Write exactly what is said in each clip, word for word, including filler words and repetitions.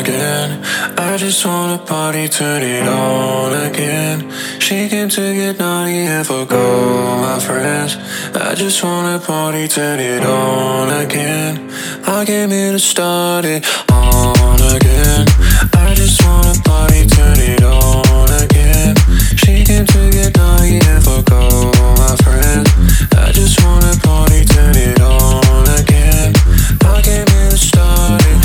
again. I just wanna party, turn it on again. She came to get naughty and forgo my friends. I just wanna party, turn it on again. I came here to start it on again. I just wanna party, turn it on again. She came to get naughty and forgo my friends. I just wanna party, turn it on again. I came here to start it.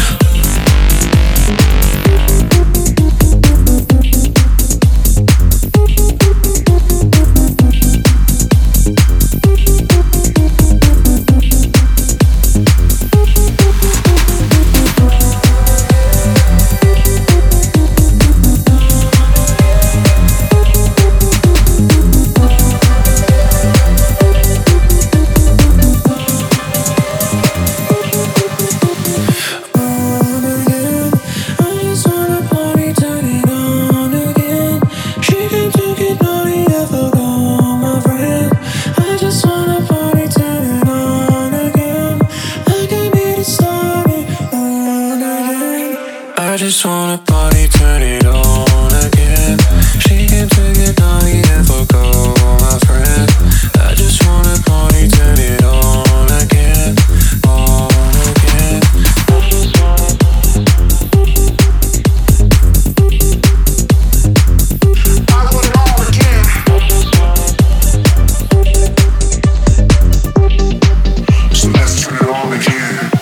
I just wanna party, turn it on again. She came to get naughty and forgo my friend. I just wanna party, turn it on again, on again. I just wanna I want it all again. So let's turn it on again.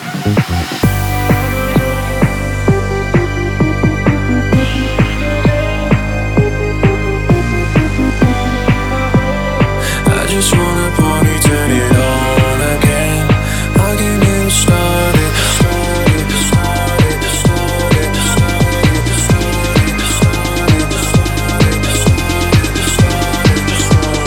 Just wanna party, turn it on again. I can get it started, started, started, started, started, started, started, started, started,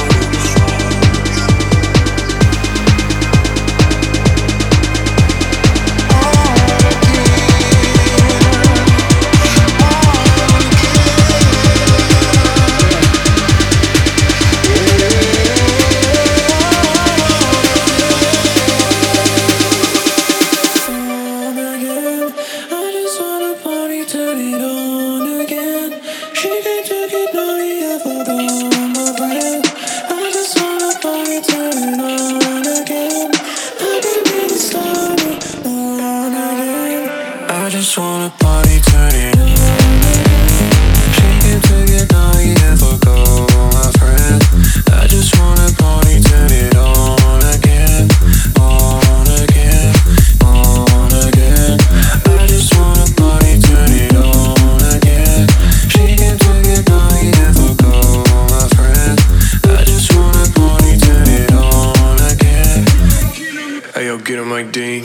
I just wanna party, turn it on again. She came to get naughty and forgo my friend. I just wanna party, turn it on again, on again, on again. I just wanna party, turn it on again. She came to get naughty and forgo my friend. I just wanna party, turn it on again. Hey yo, get him, Mike Dean.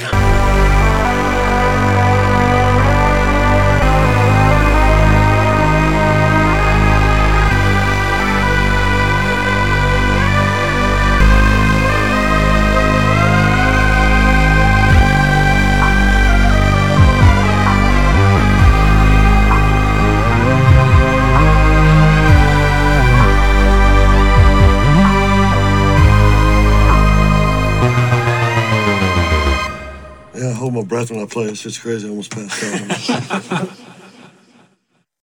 Yeah, I hold my breath when I play. It's just crazy. I almost passed out.